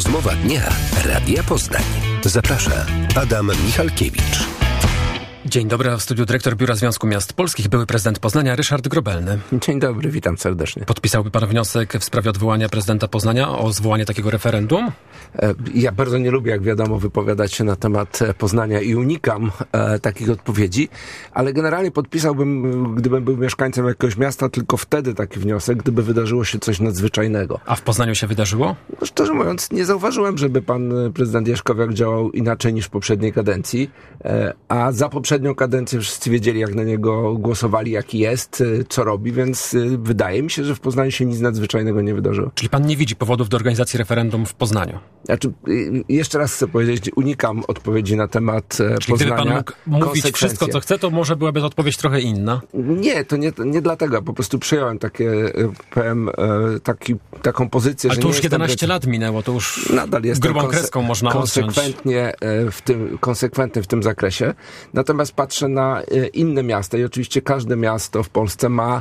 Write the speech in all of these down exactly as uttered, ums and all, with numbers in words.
Rozmowa dnia Radia Poznań. Zaprasza Adam Michalkiewicz. Dzień dobry, a w studiu dyrektor Biura Związku Miast Polskich, były prezydent Poznania Ryszard Grobelny. Dzień dobry, witam serdecznie. Podpisałby pan wniosek w sprawie odwołania prezydenta Poznania o zwołanie takiego referendum? Ja bardzo nie lubię, jak wiadomo, wypowiadać się na temat Poznania i unikam e, takich odpowiedzi, ale generalnie podpisałbym, gdybym był mieszkańcem jakiegoś miasta, tylko wtedy taki wniosek, gdyby wydarzyło się coś nadzwyczajnego. A w Poznaniu się wydarzyło? No, szczerze mówiąc, nie zauważyłem, żeby pan prezydent Jaśkowiak działał inaczej niż w poprzedniej kadencji, e, a za poprzednią kadencję wszyscy wiedzieli, jak na niego głosowali, jaki jest, e, co robi, więc e, wydaje mi się, że w Poznaniu się nic nadzwyczajnego nie wydarzyło. Czyli pan nie widzi powodów do organizacji referendum w Poznaniu? Znaczy, jeszcze raz chcę powiedzieć, unikam odpowiedzi na temat Czyli Poznania. Gdyby pan mógł mówić wszystko, co chce, to może byłaby to odpowiedź trochę inna? Nie, to nie, nie dlatego. Po prostu przyjąłem takie, powiem, taki, taką pozycję, Ale że to nie już jedenaście jestem, lat minęło, to już nadal jestem grubą konse- kreską można konsekwentnie w tym, konsekwentny w tym zakresie. Natomiast patrzę na inne miasta i oczywiście każde miasto w Polsce ma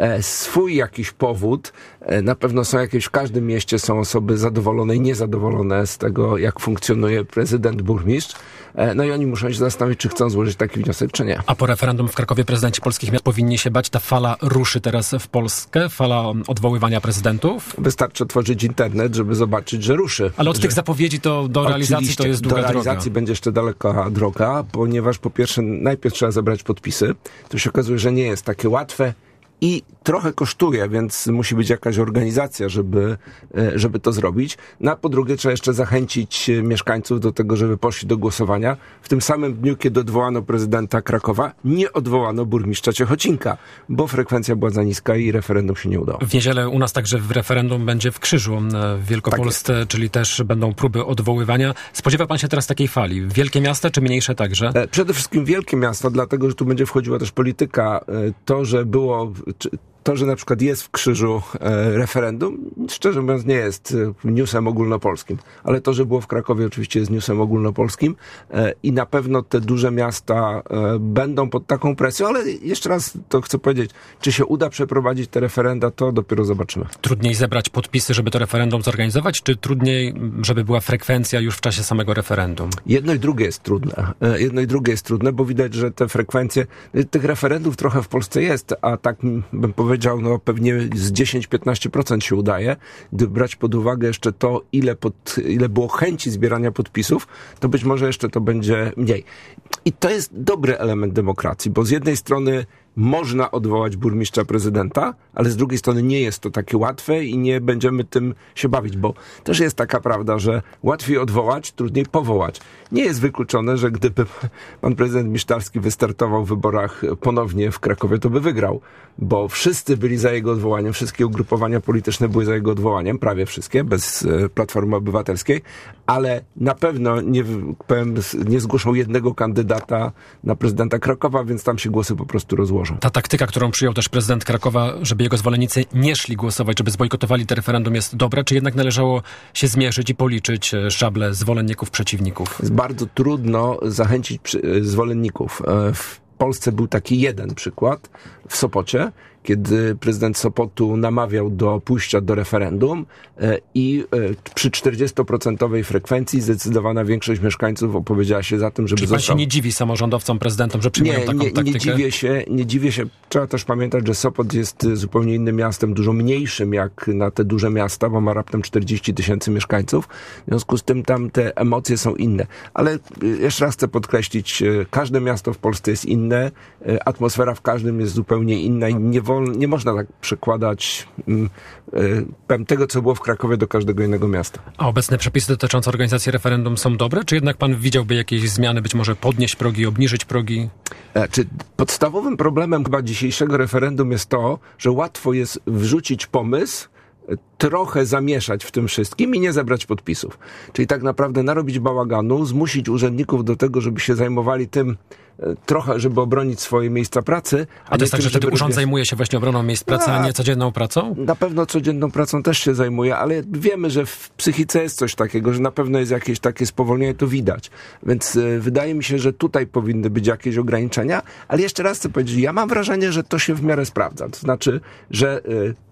swój jakiś powód. Na pewno są jakieś, w każdym mieście są osoby zadowolone i niezadowolone z tego, jak funkcjonuje prezydent, burmistrz. No i oni muszą się zastanowić, czy chcą złożyć taki wniosek, czy nie. A po referendum w Krakowie prezydenci polskich miast powinni się bać? Ta fala ruszy teraz w Polskę? Fala odwoływania prezydentów? Wystarczy otworzyć internet, żeby zobaczyć, że ruszy. Ale od że... tych zapowiedzi to do realizacji to jest długa droga. Do realizacji droga. będzie jeszcze daleka droga, ponieważ po pierwsze najpierw trzeba zebrać podpisy. To się okazuje, że nie jest takie łatwe. I trochę kosztuje, więc musi być jakaś organizacja, żeby, żeby to zrobić. No a po drugie trzeba jeszcze zachęcić mieszkańców do tego, żeby poszli do głosowania. W tym samym dniu, kiedy odwołano prezydenta Krakowa, nie odwołano burmistrza Ciechocinka, bo frekwencja była za niska i referendum się nie udało. W niedzielę u nas także w referendum będzie w Krzyżu w Wielkopolsce, tak, czyli też będą próby odwoływania. Spodziewa pan się teraz takiej fali? Wielkie miasta czy mniejsze także? Przede wszystkim wielkie miasta, dlatego że tu będzie wchodziła też polityka. To, że było... To, że na przykład jest w Krzyżu e, referendum, szczerze mówiąc nie jest newsem ogólnopolskim, ale to, że było w Krakowie oczywiście jest newsem ogólnopolskim e, i na pewno te duże miasta e, będą pod taką presją, ale jeszcze raz to chcę powiedzieć, czy się uda przeprowadzić te referenda, to dopiero zobaczymy. Trudniej zebrać podpisy, żeby to referendum zorganizować, czy trudniej, żeby była frekwencja już w czasie samego referendum? Jedno i drugie jest trudne. E, jedno i drugie jest trudne, bo widać, że te frekwencje, tych referendów trochę w Polsce jest, a tak bym powiedział, no pewnie z dziesięć do piętnastu procent się udaje. Gdyby brać pod uwagę jeszcze to, ile, pod, ile było chęci zbierania podpisów, to być może jeszcze to będzie mniej. I to jest dobry element demokracji, bo z jednej strony można odwołać burmistrza prezydenta, ale z drugiej strony nie jest to takie łatwe i nie będziemy tym się bawić, bo też jest taka prawda, że łatwiej odwołać, trudniej powołać. Nie jest wykluczone, że gdyby pan prezydent Misztalski wystartował w wyborach ponownie w Krakowie, to by wygrał, bo wszyscy byli za jego odwołaniem, wszystkie ugrupowania polityczne były za jego odwołaniem, prawie wszystkie, bez Platformy Obywatelskiej, ale na pewno nie, powiem, nie zgłoszą jednego kandydata na prezydenta Krakowa, więc tam się głosy po prostu rozłożą. Ta taktyka, którą przyjął też prezydent Krakowa, żeby jego zwolennicy nie szli głosować, żeby zbojkotowali to referendum, jest dobra, czy jednak należało się zmierzyć i policzyć szable zwolenników, przeciwników? Jest bardzo trudno zachęcić zwolenników. W Polsce był taki jeden przykład w Sopocie, kiedy prezydent Sopotu namawiał do pójścia do referendum i przy czterdziestoprocentowej frekwencji zdecydowana większość mieszkańców opowiedziała się za tym, żeby Czyli pan został... się nie dziwi samorządowcom, prezydentom, że przyjmują nie, taką nie, taktykę? Nie dziwię się, nie dziwię się. Trzeba też pamiętać, że Sopot jest zupełnie innym miastem, dużo mniejszym jak na te duże miasta, bo ma raptem czterdzieści tysięcy mieszkańców. W związku z tym tam te emocje są inne. Ale jeszcze raz chcę podkreślić, każde miasto w Polsce jest inne, atmosfera w każdym jest zupełnie inna i nie wolno Nie można tak przekładać um, um, tego, co było w Krakowie, do każdego innego miasta. A obecne przepisy dotyczące organizacji referendum są dobre? Czy jednak pan widziałby jakieś zmiany, być może podnieść progi, obniżyć progi? E, czy podstawowym problemem chyba dzisiejszego referendum jest to, że łatwo jest wrzucić pomysł, trochę zamieszać w tym wszystkim i nie zebrać podpisów. Czyli tak naprawdę narobić bałaganu, zmusić urzędników do tego, żeby się zajmowali tym trochę, żeby obronić swoje miejsca pracy. A, a to jest tak, że wtedy urząd robić... zajmuje się właśnie obroną miejsc pracy, a, a nie codzienną pracą? Na pewno codzienną pracą też się zajmuje, ale wiemy, że w psychice jest coś takiego, że na pewno jest jakieś takie spowolnienie, to widać. Więc y, wydaje mi się, że tutaj powinny być jakieś ograniczenia, ale jeszcze raz chcę powiedzieć, ja mam wrażenie, że to się w miarę sprawdza. To znaczy, że y,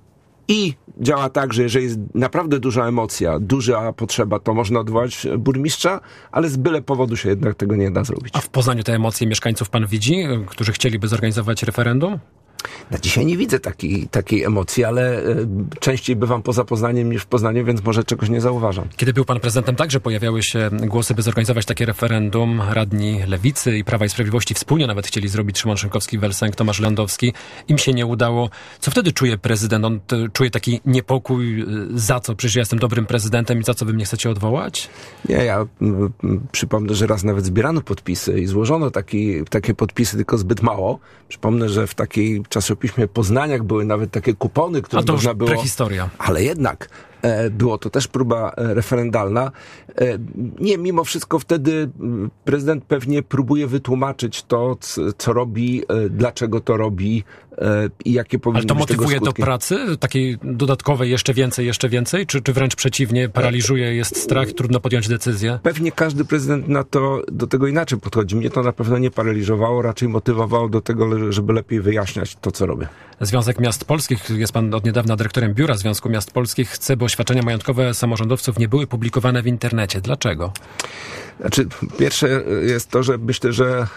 I działa tak, że jeżeli jest naprawdę duża emocja, duża potrzeba, to można odwołać burmistrza, ale z byle powodu się jednak tego nie da zrobić. A w Poznaniu te emocje mieszkańców pan widzi, którzy chcieliby zorganizować referendum? Na dzisiaj nie widzę takiej, takiej emocji, ale y, częściej bywam poza Poznaniem niż w Poznaniu, więc może czegoś nie zauważam. Kiedy był pan prezydentem, także pojawiały się głosy, by zorganizować takie referendum. Radni Lewicy i Prawa i Sprawiedliwości wspólnie nawet chcieli zrobić, Szymon Szynkowski-Welsenk, Tomasz Lewandowski. Im się nie udało. Co wtedy czuje prezydent? On t- czuje taki niepokój, za co? Przecież ja jestem dobrym prezydentem i za co wy mnie chcecie odwołać? Nie, ja m, m, przypomnę, że raz nawet zbierano podpisy i złożono taki, takie podpisy, tylko zbyt mało. Przypomnę, że w takiej czasopiśmie Poznaniak były nawet takie kupony, które A to można już było... prehistoria. Ale jednak e, było to też próba e, referendalna. E, nie, mimo wszystko wtedy m, prezydent pewnie próbuje wytłumaczyć to, c, co robi, e, dlaczego to robi e, i jakie powinny Ale to być tego motywuje do skutki. pracy? Takiej dodatkowej, jeszcze więcej, jeszcze więcej? Czy, czy wręcz przeciwnie, paraliżuje, jest strach, trudno podjąć decyzję? Pewnie każdy prezydent na to, do tego inaczej podchodzi. Mnie to na pewno nie paraliżowało, raczej motywowało do tego, żeby lepiej wyjaśniać to, co robię. Związek Miast Polskich, jest pan od niedawna dyrektorem Biura Związku Miast Polskich, chce, by oświadczenia majątkowe samorządowców nie były publikowane w internecie. Dlaczego? Znaczy, pierwsze jest to, że myślę, że e,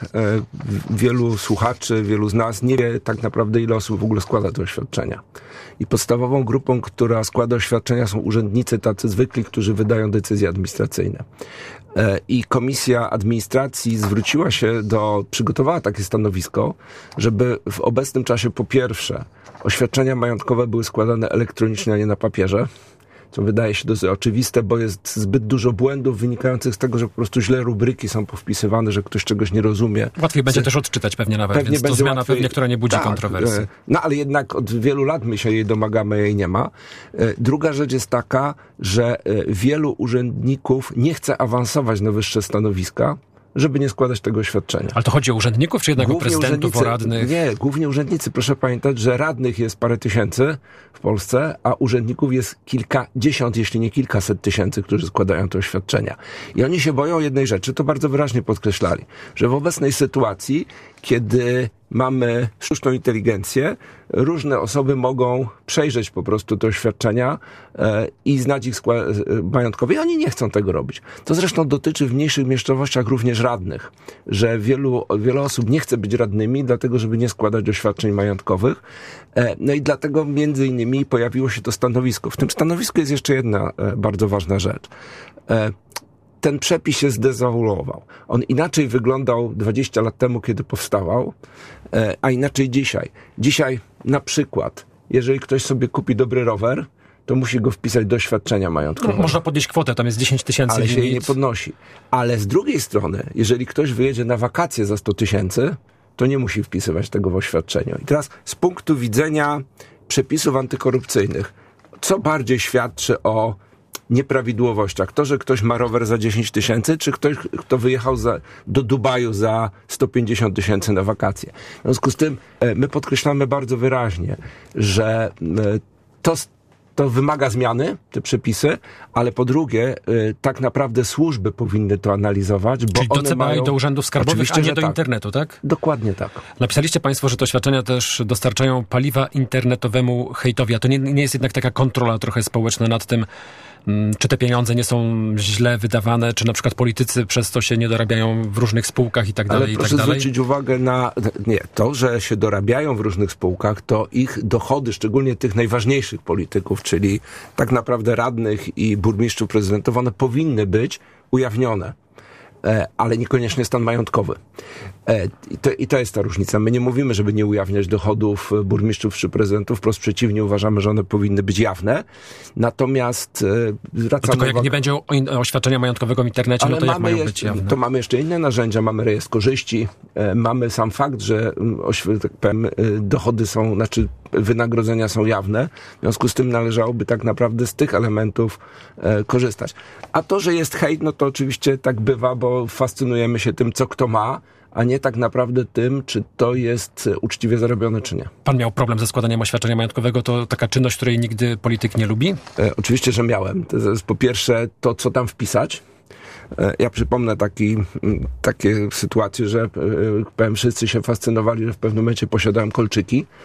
wielu słuchaczy, wielu z nas nie wie tak naprawdę, ile osób w ogóle składa te oświadczenia. I podstawową grupą, która składa oświadczenia, są urzędnicy tacy zwykli, którzy wydają decyzje administracyjne. E, I Komisja Administracji zwróciła się do, przygotowała takie stanowisko, żeby w obecnym czasie po pierwsze oświadczenia majątkowe były składane elektronicznie, a nie na papierze. Co wydaje się dosyć oczywiste, bo jest zbyt dużo błędów wynikających z tego, że po prostu źle rubryki są powpisywane, że ktoś czegoś nie rozumie. Łatwiej będzie też odczytać pewnie nawet, Pewnie więc to będzie zmiana łatwiej. pewnie, która nie budzi Tak, kontrowersji. e, No ale jednak od wielu lat my się jej domagamy, jej nie ma. E, Druga rzecz jest taka, że e, wielu urzędników nie chce awansować na wyższe stanowiska, żeby nie składać tego oświadczenia. Ale to chodzi o urzędników, czy jednak Głównie o prezydentów, o radnych? Nie, głównie urzędnicy. Proszę pamiętać, że radnych jest parę tysięcy w Polsce, a urzędników jest kilkadziesiąt, jeśli nie kilkaset tysięcy, którzy składają te oświadczenia. I oni się boją jednej rzeczy, to bardzo wyraźnie podkreślali, że w obecnej sytuacji, kiedy mamy sztuczną inteligencję, różne osoby mogą przejrzeć po prostu te oświadczenia e, i znać ich skład majątkowy. I oni nie chcą tego robić. To zresztą dotyczy w mniejszych miejscowościach również radnych, że wielu, wiele osób nie chce być radnymi, dlatego żeby nie składać oświadczeń majątkowych. E, no i dlatego między innymi pojawiło się to stanowisko. W tym stanowisku jest jeszcze jedna e, bardzo ważna rzecz. E, Ten przepis się zdezawuował. On inaczej wyglądał dwadzieścia lat temu, kiedy powstawał, a inaczej dzisiaj. Dzisiaj na przykład, jeżeli ktoś sobie kupi dobry rower, to musi go wpisać do oświadczenia majątkowego. No, można podnieść kwotę, tam jest dziesięć tysięcy Ale limit. się jej nie podnosi. Ale z drugiej strony, jeżeli ktoś wyjedzie na wakacje za sto tysięcy, to nie musi wpisywać tego w oświadczeniu. I teraz z punktu widzenia przepisów antykorupcyjnych, co bardziej świadczy o nieprawidłowościach? To, że ktoś ma rower za dziesięć tysięcy, czy ktoś, kto wyjechał za, do Dubaju za sto pięćdziesiąt tysięcy na wakacje? W związku z tym e, my podkreślamy bardzo wyraźnie, że e, to, to wymaga zmiany, te przepisy, ale po drugie, e, tak naprawdę służby powinny to analizować, bo Czyli do one C B A mają... i do urzędów skarbowych, Oczywiście, a nie że do tak. internetu, tak? Dokładnie tak. Napisaliście państwo, że te oświadczenia też dostarczają paliwa internetowemu hejtowi, a to nie, nie jest jednak taka kontrola trochę społeczna nad tym, czy te pieniądze nie są źle wydawane, czy na przykład politycy przez to się nie dorabiają w różnych spółkach i tak dalej, Ale i proszę tak dalej. zwrócić uwagę na... Nie, to, że się dorabiają w różnych spółkach, to ich dochody, szczególnie tych najważniejszych polityków, czyli tak naprawdę radnych i burmistrzów, prezydentów, one powinny być ujawnione. Ale niekoniecznie stan majątkowy. I to, I to jest ta różnica. My nie mówimy, żeby nie ujawniać dochodów burmistrzów czy prezydentów, wprost przeciwnie, uważamy, że one powinny być jawne. Natomiast zwracamy To tylko jak uwagę... nie będzie oświadczenia majątkowego w internecie, Ale no to jak mają jeszcze, być jawne? To mamy jeszcze inne narzędzia, mamy rejestr korzyści, mamy sam fakt, że tak powiem, dochody są, znaczy wynagrodzenia są jawne, w związku z tym należałoby tak naprawdę z tych elementów e, korzystać. A to, że jest hejt, no to oczywiście tak bywa, bo fascynujemy się tym, co kto ma, a nie tak naprawdę tym, czy to jest uczciwie zarobione, czy nie. Pan miał problem ze składaniem oświadczenia majątkowego, to taka czynność, której nigdy polityk nie lubi? E, oczywiście, że miałem. To jest po pierwsze to, co tam wpisać. E, ja przypomnę taki, takie sytuacje, że e, powiem, wszyscy się fascynowali, że w pewnym momencie posiadałem kolczyki.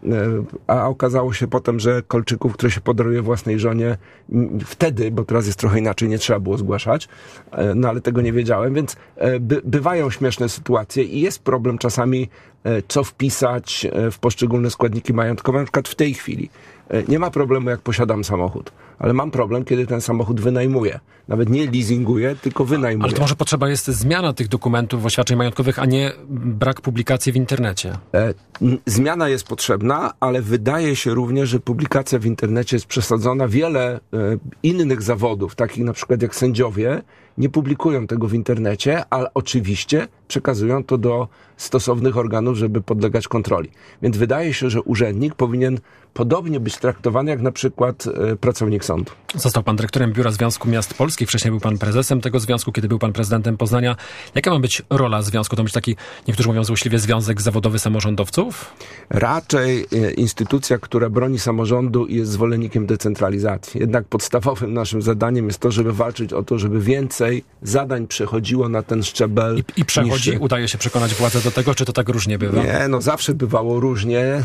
a okazało się potem, że kolczyków, które się podaruje własnej żonie wtedy, bo teraz jest trochę inaczej, nie trzeba było zgłaszać, no ale tego nie wiedziałem, więc by, bywają śmieszne sytuacje i jest problem czasami, co wpisać w poszczególne składniki majątkowe, na przykład w tej chwili. Nie ma problemu, jak posiadam samochód, ale mam problem, kiedy ten samochód wynajmuję. Nawet nie leasinguję, tylko wynajmuję. Ale to może potrzeba jest zmiana tych dokumentów oświadczeń majątkowych, a nie brak publikacji w internecie. E, zmiana jest potrzebna, ale wydaje się również, że publikacja w internecie jest przesadzona. Wiele e, innych zawodów, takich na przykład jak sędziowie, nie publikują tego w internecie, ale oczywiście przekazują to do stosownych organów, żeby podlegać kontroli. Więc wydaje się, że urzędnik powinien podobnie być traktowany jak na przykład e, pracownik sądu. Został pan dyrektorem Biura Związku Miast Polskich, wcześniej był pan prezesem tego związku, kiedy był pan prezydentem Poznania. Jaka ma być rola związku? To ma być taki, niektórzy mówią złośliwie, związek zawodowy samorządowców? Raczej e, instytucja, która broni samorządu i jest zwolennikiem decentralizacji. Jednak podstawowym naszym zadaniem jest to, żeby walczyć o to, żeby więcej zadań przechodziło na ten szczebel. I, i przechodzi? Niższy. Udaje się przekonać władzę do tego, czy to tak różnie bywa? Nie, no zawsze bywało różnie. E,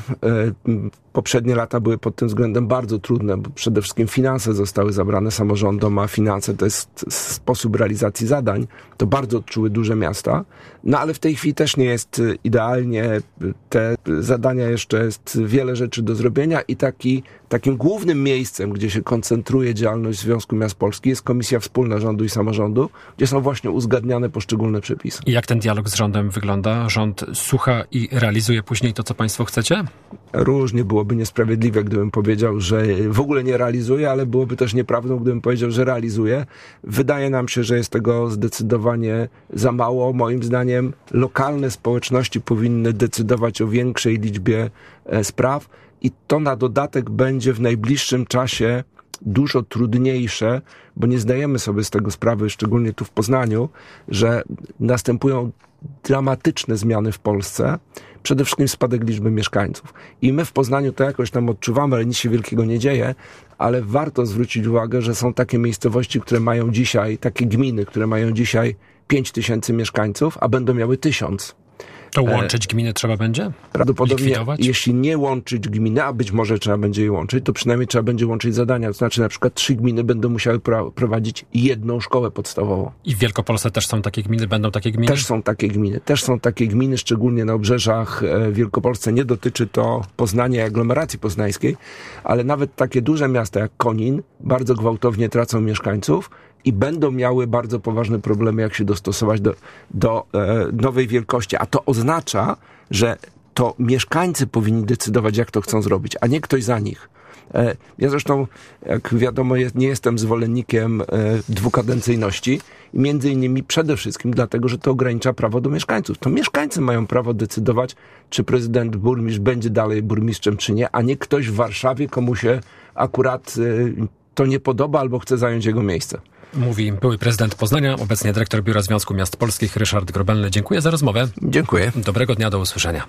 poprzednie lata były pod tym względem bardzo trudne, bo przede wszystkim finanse zostały zabrane samorządom, a finanse to jest sposób realizacji zadań. To bardzo odczuły duże miasta. No ale w tej chwili też nie jest idealnie. Te zadania jeszcze jest wiele rzeczy do zrobienia i taki, takim głównym miejscem, gdzie się koncentruje działalność Związku Miast Polskich, jest Komisja Wspólna Rządu i Samorządu, gdzie są właśnie uzgadniane poszczególne przepisy. I jak ten dialog z rządem wygląda? Rząd słucha i realizuje później to, co państwo chcecie? Różnie byłoby niesprawiedliwe, gdybym powiedział, że w ogóle nie realizuje, ale byłoby też nieprawdą, gdybym powiedział, że realizuje. Wydaje nam się, że jest tego zdecydowanie za mało. Moim zdaniem lokalne społeczności powinny decydować o większej liczbie e, spraw i to na dodatek będzie w najbliższym czasie dużo trudniejsze, bo nie zdajemy sobie z tego sprawy, szczególnie tu w Poznaniu, że następują dramatyczne zmiany w Polsce, przede wszystkim spadek liczby mieszkańców. I my w Poznaniu to jakoś tam odczuwamy, ale nic się wielkiego nie dzieje, ale warto zwrócić uwagę, że są takie miejscowości, które mają dzisiaj, takie gminy, które mają dzisiaj pięć tysięcy mieszkańców, a będą miały tysiąc. To łączyć gminy trzeba będzie? Prawdopodobnie, likwidować? Jeśli nie łączyć gminy, a być może trzeba będzie je łączyć, to przynajmniej trzeba będzie łączyć zadania. To znaczy na przykład trzy gminy będą musiały pra- prowadzić jedną szkołę podstawową. I w Wielkopolsce też są takie gminy, będą takie gminy? Też są takie gminy. Też są takie gminy, szczególnie na obrzeżach w Wielkopolsce. Nie dotyczy to Poznania i aglomeracji poznańskiej, ale nawet takie duże miasta jak Konin bardzo gwałtownie tracą mieszkańców i będą miały bardzo poważne problemy, jak się dostosować do, do e, nowej wielkości. A to oznacza, że to mieszkańcy powinni decydować, jak to chcą zrobić, a nie ktoś za nich. E, ja zresztą, jak wiadomo, jest, nie jestem zwolennikiem e, dwukadencyjności i między innymi przede wszystkim dlatego, że to ogranicza prawo do mieszkańców. To mieszkańcy mają prawo decydować, czy prezydent, burmistrz będzie dalej burmistrzem, czy nie, a nie ktoś w Warszawie, komu się akurat e, to nie podoba albo chce zająć jego miejsce. Mówi były prezydent Poznania, obecnie dyrektor Biura Związku Miast Polskich, Ryszard Grobelny. Dziękuję za rozmowę. Dziękuję. Dobrego dnia, do usłyszenia.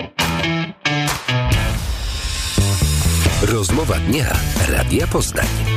Rozmowa dnia Radia Poznań.